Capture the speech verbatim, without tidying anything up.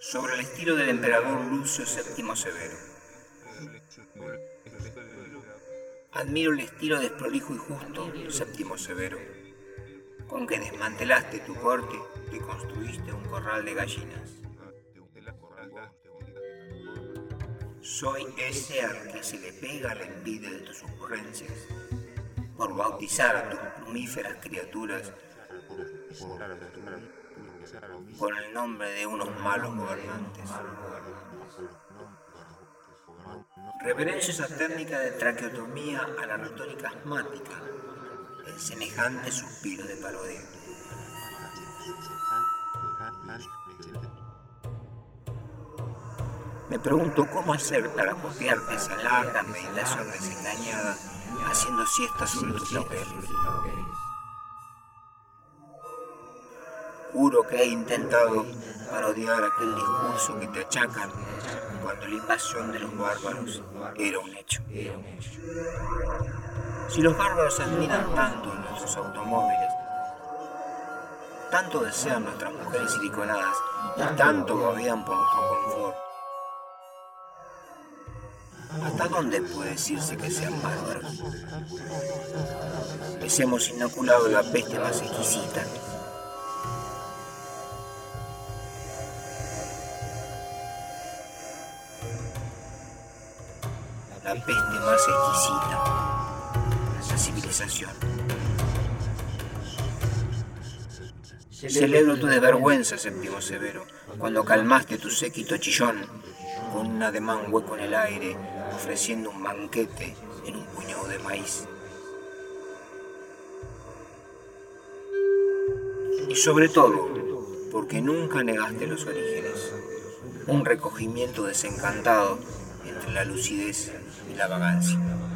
sobre el estilo del emperador Lucio séptimo Severo. Admiro el estilo desprolijo y justo, séptimo Severo, con que desmantelaste tu corte y construiste un corral de gallinas. Soy ese al que se le pega la envidia de tus ocurrencias, por bautizar a tus plumíferas criaturas con el nombre de unos malos gobernantes. Reverencio esa técnica de traqueotomía a la retórica asmática, el semejante suspiro de parodia. Me pregunto cómo hacer para copiarte esa larga meditación desengañada, haciendo siestas sobre tus laureles. Juro que he intentado parodiar aquel discurso que te achacan cuando la invasión de los bárbaros era un hecho. Si los bárbaros admiran tanto nuestros automóviles, tanto desean nuestras mujeres siliconadas y tanto babean por nuestro confort, ¿hasta dónde puede decirse que sean bárbaros? Les hemos inoculado la peste más exquisita. La peste más exquisita, la civilización. Celebro tu desvergüenza, séptimo Severo, cuando calmaste tu séquito chillón con un ademán hueco en el aire, ofreciendo un banquete en un puñado de maíz. Y sobre todo, porque nunca negaste los orígenes, un recogimiento desencantado entre la lucidez y la vagancia.